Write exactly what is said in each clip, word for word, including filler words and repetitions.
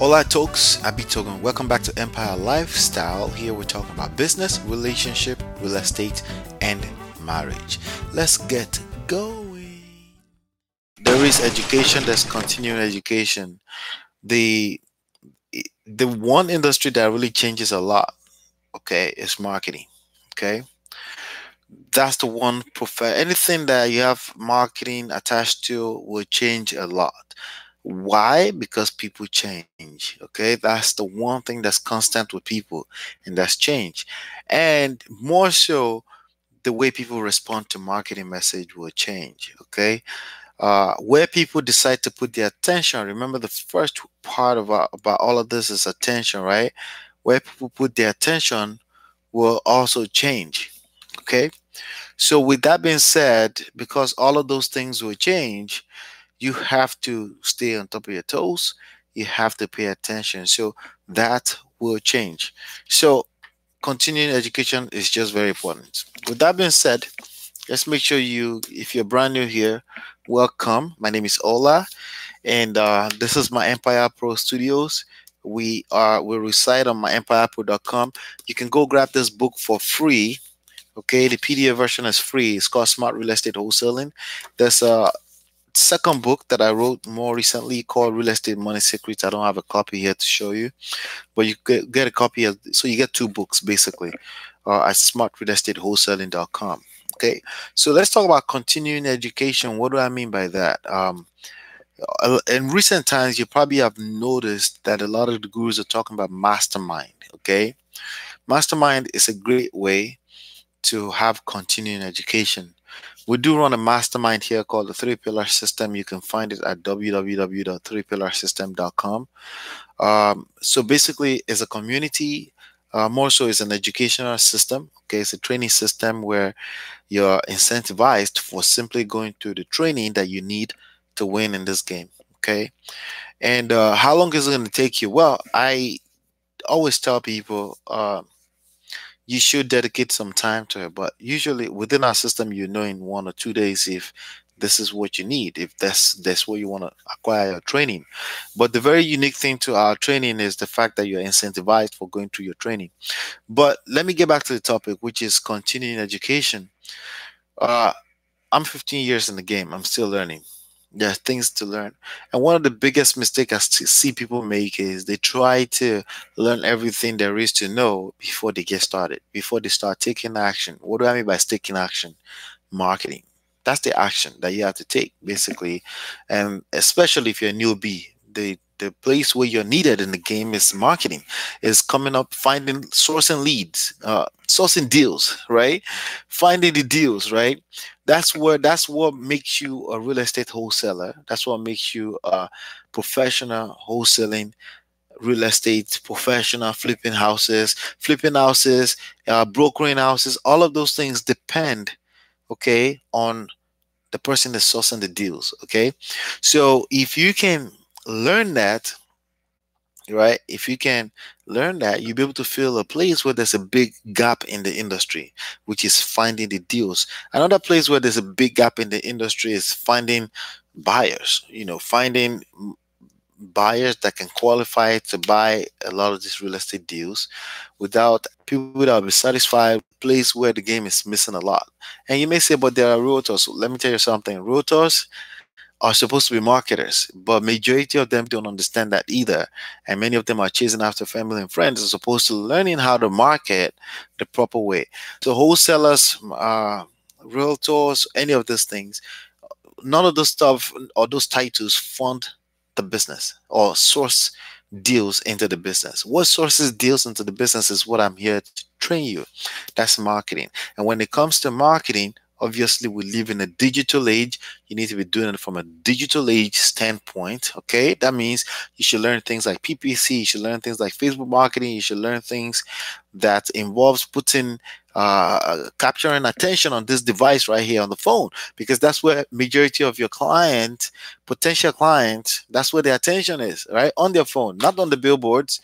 Hola, folks. Abitogun. Welcome back to Empire Lifestyle. Here we're talking about business, relationship, real estate, and marriage. Let's get going. There is education. There's continuing education. The the one industry that really changes a lot. Okay, is marketing. Okay, that's the one. Prof- anything that you have marketing attached to will change a lot. Why? Because people change. Okay, that's the one thing that's constant with people, and that's change. And more so, the way people respond to marketing message will change. Okay, uh, where people decide to put their attention. Remember, the first part about about all of this is attention, right? Where people put their attention will also change. Okay, so with that being said, because all of those things will change, you have to stay on top of your toes. You have to pay attention. So that will change. So continuing education is just very important. With that being said, let's make sure you, if you're brand new here, welcome. My name is Ola, and uh, this is my Empire Pro Studios. We are we reside on my empire pro dot com. You can go grab this book for free. Okay, the P D F version is free. It's called Smart Real Estate Wholesaling. There's a second book that I wrote more recently called Real Estate Money Secrets. I don't have a copy here to show you, but you get, get a copy of, so you get two books basically uh, at smart real estate wholesaling dot com. Okay, so let's talk about continuing education. What do I mean by that? Um, uh, in recent times, you probably have noticed that a lot of the gurus are talking about mastermind. Okay, mastermind is a great way to have continuing education. We do run a mastermind here called the Three Pillar System. You can find it at w w w dot three pillar system dot com. Um, so basically, it's a community, uh, more so it's an educational system. Okay, it's a training system where you're incentivized for simply going through the training that you need to win in this game. Okay, and uh, how long is it going to take you? Well, I always tell people. Uh, you should dedicate some time to it. But usually within our system, you know in one or two days if this is what you need, if that's that's what you want to acquire your training. But the very unique thing to our training is the fact that you're incentivized for going through your training. But let me get back to the topic, which is continuing education. Uh, I'm fifteen years in the game. I'm still learning. There are things to learn. And one of the biggest mistakes I s- see people make is they try to learn everything there is to know before they get started, before they start taking action. What do I mean by taking action? Marketing. That's the action that you have to take, basically. And especially if you're a newbie, the the place where you're needed in the game is marketing, is coming up, finding, sourcing leads, uh, sourcing deals, right? Finding the deals, right? That's where that's what makes you a real estate wholesaler. That's what makes you a professional wholesaling real estate professional, flipping houses, flipping houses, uh, brokering houses. All of those things depend, okay, on the person that's sourcing the deals. Okay, so if you can learn that, right? If you can learn that, you'll be able to fill a place where there's a big gap in the industry, which is finding the deals. Another place where there's a big gap in the industry is finding buyers, you know, finding mm, buyers that can qualify to buy a lot of these real estate deals without people that will be satisfied, place where the game is missing a lot. And you may say, but there are realtors. Let me tell you something. Realtors are supposed to be marketers, but majority of them don't understand that either. And many of them are chasing after family and friends as opposed to learning how to market the proper way. So wholesalers, uh, realtors, any of these things, none of those stuff or those titles fund the business or source deals into the business. What sources deals into the business is what I'm here to train you. That's marketing. And when it comes to marketing, obviously we live in a digital age. You need to be doing it from a digital age standpoint. Okay. That means you should learn things like P P C, you should learn things like Facebook marketing, you should learn things that involves putting uh, capturing attention on this device right here on the phone, because that's where majority of your client, potential clients, that's where their attention is, right? On their phone, not on the billboards,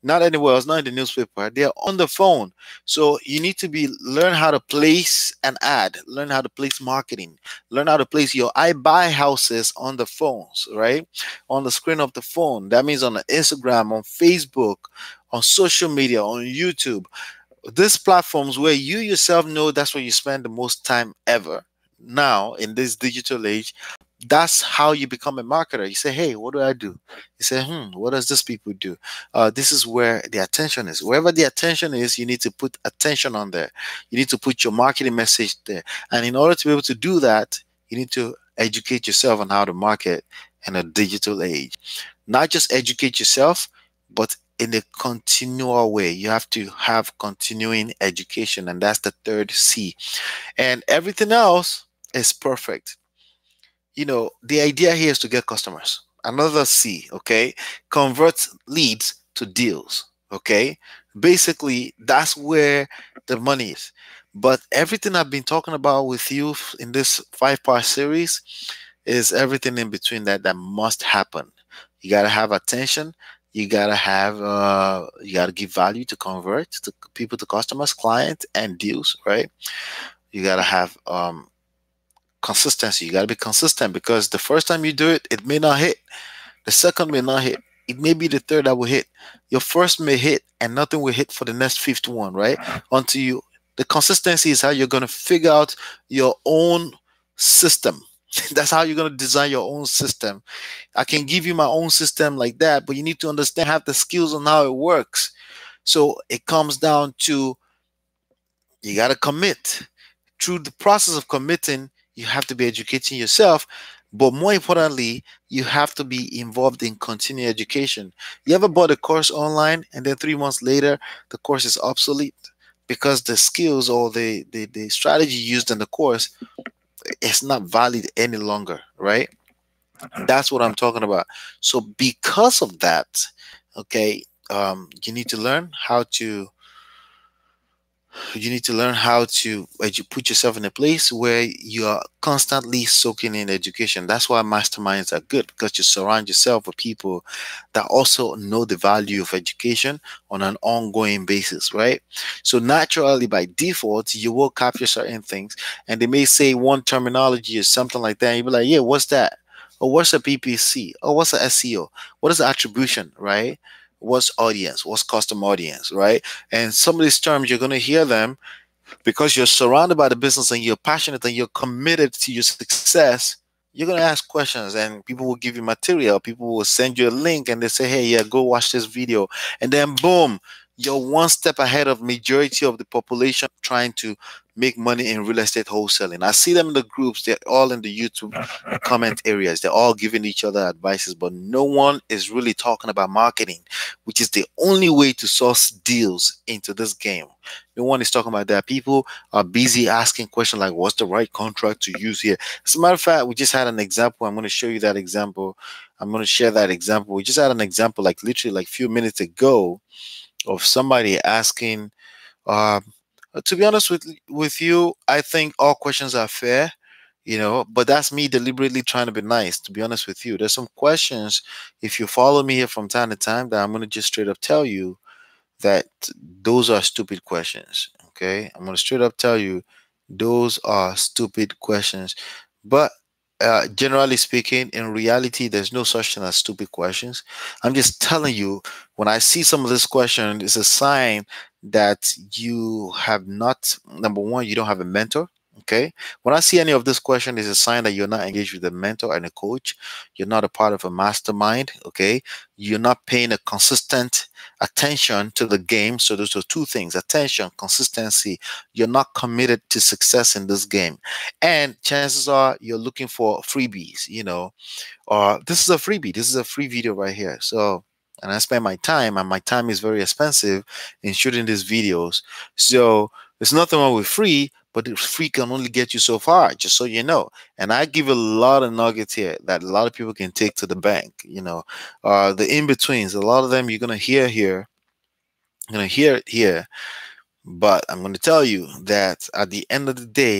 not anywhere else, not in the newspaper. They're on the phone. So you need to be learn how to place an ad, learn how to place marketing, learn how to place your I buy houses on the phones, right? On the screen of the phone. That means on the Instagram, on Facebook, on social media, on YouTube. These platforms where you yourself know that's where you spend the most time ever. Now in this digital age, that's how you become a marketer. You say, hey, what do I do? You say, hmm, what does this people do? Uh, this is where the attention is. Wherever the attention is, you need to put attention on there. You need to put your marketing message there. And in order to be able to do that, you need to educate yourself on how to market in a digital age. Not just educate yourself, but in a continual way. You have to have continuing education, and that's the third C. And everything else is perfect. You know, the idea here is to get customers. Another C, okay? Convert leads to deals, okay? Basically, that's where the money is. But everything I've been talking about with you in this five part series is everything in between that that must happen. You got to have attention. You got to have, uh, you got to give value to convert to people, to customers, clients, and deals, right? You got to have, um, consistency. You got to be consistent because the first time you do it, it may not hit. The second may not hit. It may be the third that will hit. Your first may hit and nothing will hit for the next fifth one, right? Until you, the consistency is how you're going to figure out your own system. That's how you're going to design your own system. I can give you my own system like that, but you need to understand, have the skills on how it works. So it comes down to you got to commit. Through the process of committing, you have to be educating yourself, but more importantly, you have to be involved in continuing education. You ever bought a course online and then three months later the course is obsolete because the skills or the the, the strategy used in the course is not valid any longer, right? That's what I'm talking about. So because of that, okay, um, you need to learn how to you need to learn how to edu- put yourself in a place where you are constantly soaking in education. That's why masterminds are good, because you surround yourself with people that also know the value of education on an ongoing basis, right? So naturally, by default, you will capture certain things, and they may say one terminology or something like that, and you'll be like, yeah, what's that? Or what's a P P C? Or what's a S E O? What is attribution, right? What's audience? What's custom audience, right? And some of these terms, you're going to hear them because you're surrounded by the business and you're passionate and you're committed to your success. You're going to ask questions and people will give you material. People will send you a link and they say, hey, yeah, go watch this video. And then boom, you're one step ahead of majority of the population trying to make money in real estate wholesaling. I see them in the groups. They're all in the YouTube comment areas. They're all giving each other advices, but no one is really talking about marketing, which is the only way to source deals into this game. No one is talking about that. People are busy asking questions like, what's the right contract to use here? As a matter of fact, we just had an example. I'm going to show you that example. I'm going to share that example. We just had an example like literally like a few minutes ago of somebody asking, uh, to be honest with with you, I think all questions are fair, you know, but that's me deliberately trying to be nice. To be honest with you, there's some questions, if you follow me here from time to time, that I'm going to just straight up tell you that those are stupid questions. Okay, I'm going to straight up tell you those are stupid questions. But uh, generally speaking, in reality, there's no such thing as stupid questions. I'm just telling you, when I see some of this question, it's a sign that you have not, number one, you don't have a mentor. Okay. When I see any of this question, it's a sign that you're not engaged with a mentor and a coach. You're not a part of a mastermind. Okay. You're not paying a consistent attention to the game. So those are two things: attention, consistency. You're not committed to success in this game. And chances are you're looking for freebies, you know, or this is a freebie. This is a free video right here. So, and I spend my time, and my time is very expensive in shooting these videos. So there's nothing wrong with free, but the free can only get you so far, just so you know. And I give a lot of nuggets here that a lot of people can take to the bank, you know. Uh, the in-betweens, a lot of them you're gonna hear here, you're gonna hear it here, but I'm gonna tell you that at the end of the day,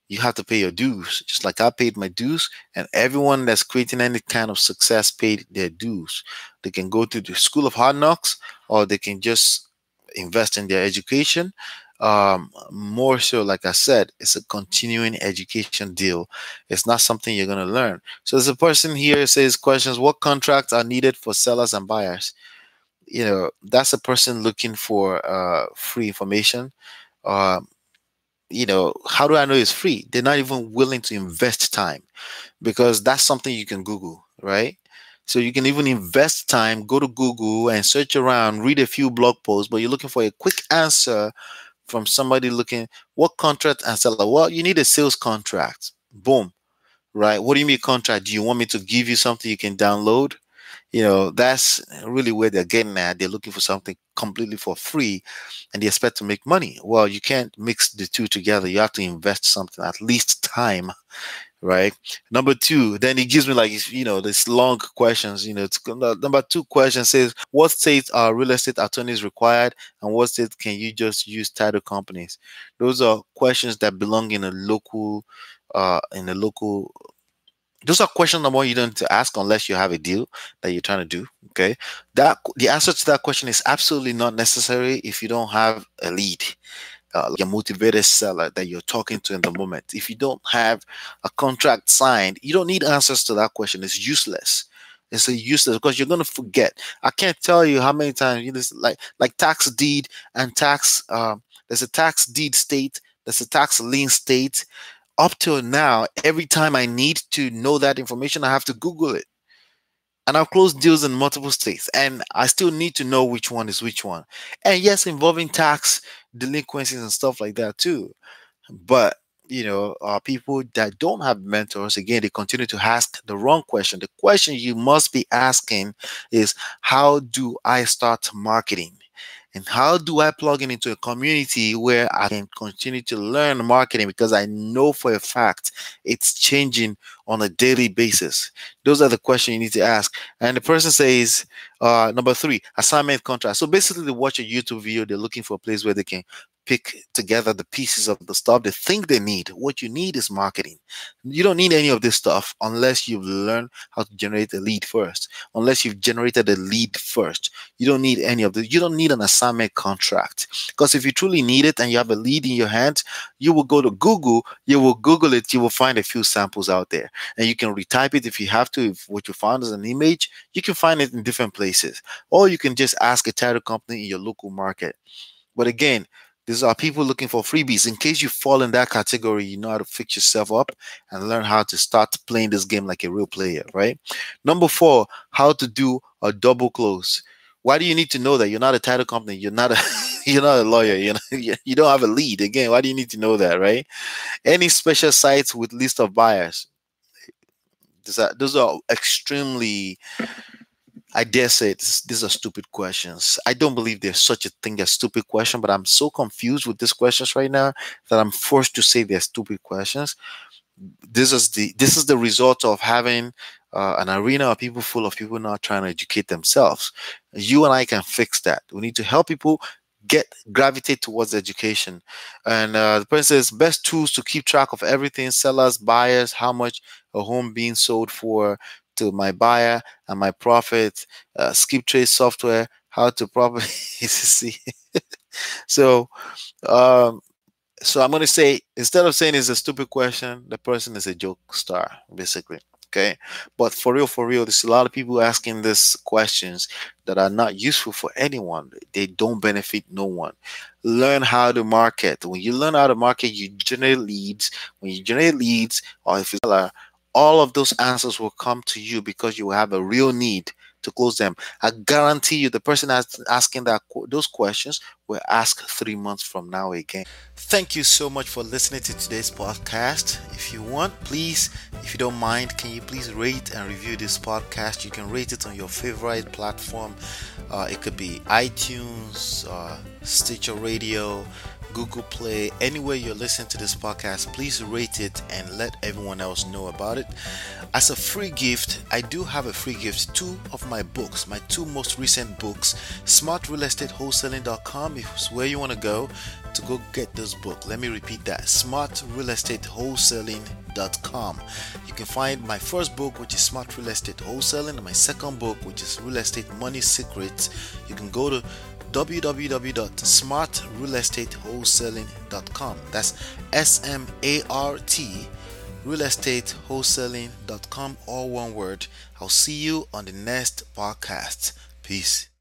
You have to pay your dues, just like I paid my dues, and everyone that's creating any kind of success paid their dues. They can go to the school of hard knocks, or they can just invest in their education. Um, more so, like I said, it's a continuing education deal. It's not something you're going to learn. So, as a person here says, questions, what contracts are needed for sellers and buyers? You know, that's a person looking for uh, free information. Um, you know, how do I know it's free? They're not even willing to invest time, because that's something you can Google, right? So you can even invest time, go to Google and search around, read a few blog posts, but you're looking for a quick answer from somebody looking, what contract and seller? Well, you need a sales contract. Boom, right? What do you mean contract? Do you want me to give you something you can download? You know, that's really where they're getting at. They're looking for something completely for free and they expect to make money. Well, you can't mix the two together. You have to invest something, at least time, right? Number two, then he gives me like, you know, this long questions. You know, it's number two question says, what states are real estate attorneys required, and what states can you just use title companies? Those are questions that belong in a local, uh, in a local those are questions number one you don't need to ask unless you have a deal that you're trying to do. Okay. That the answer to that question is absolutely not necessary if you don't have a lead, uh, like a motivated seller that you're talking to in the moment. If you don't have a contract signed, you don't need answers to that question. It's useless. It's a useless because you're gonna forget. I can't tell you how many times you just like like tax deed and tax. Um, there's a tax deed state. There's a tax lien state. Up till now, every time I need to know that information, I have to Google it. And I've closed deals in multiple states, and I still need to know which one is which one. And yes, involving tax delinquencies and stuff like that too. But you know, uh, people that don't have mentors, again, they continue to ask the wrong question. The question you must be asking is, how do I start marketing? And how do I plug in into a community where I can continue to learn marketing, because I know for a fact it's changing on a daily basis? Those are the questions you need to ask. And the person says, uh, number three, assignment contract. So basically, they watch a YouTube video, they're looking for a place where they can pick together the pieces of the stuff they think they need. What you need is marketing. You don't need any of this stuff unless you've learned how to generate a lead first, unless you've generated a lead first. You don't need any of this. You don't need an assignment contract, because if you truly need it and you have a lead in your hand, you will go to Google, you will Google it, you will find a few samples out there, and you can retype it if you have to. If what you found is an image, you can find it in different places, or you can just ask a title company in your local market. But again, these are people looking for freebies. In case you fall in that category, you know how to fix yourself up and learn how to start playing this game like a real player, right? Number four, how to do a double close. Why do you need to know that? You're not a title company. You're not a you're not a lawyer. You know, you don't have a lead. Again, why do you need to know that, right? Any special sites with list of buyers. Those are, those are extremely, I dare say this, these are stupid questions. I don't believe there's such a thing as stupid question, but I'm so confused with these questions right now that I'm forced to say they're stupid questions. This is the this is the result of having uh, an arena of people full of people not trying to educate themselves. You and I can fix that. We need to help people get gravitate towards education. And uh, the person says best tools to keep track of everything: sellers, buyers, how much a home being sold for to my buyer, and my profit. Uh, skip trade software, how to properly see. So um so I'm going to say, instead of saying it's a stupid question, the person is a joke star, basically. Okay. But for real, for real, there's a lot of people asking these questions that are not useful for anyone. They don't benefit no one. Learn how to market. When you learn how to market, you generate leads. When you generate leads, or if it's a all of those answers will come to you because you will have a real need to close them. I guarantee you the person that's asking that those questions will ask three months from now again. Thank you so much for listening to today's podcast. If you want, please, if you don't mind, can you please rate and review this podcast? You can rate it on your favorite platform. Uh, it could be iTunes, uh, Stitcher Radio, Google Play, anywhere you're listening to this podcast, please rate it and let everyone else know about it. As a free gift, I do have a free gift, two of my books, my two most recent books. smart real estate wholesaling dot com is where you want to go to go get this book. Let me repeat that, smart real estate wholesaling dot com. You can find my first book, which is Smart Real Estate Wholesaling, and my second book, which is Real Estate Money Secrets. You can go to w w w dot smart real estate wholesaling dot com. That's S M A R T real estate wholesaling dot com, all one word. I'll see you on the next podcast. Peace.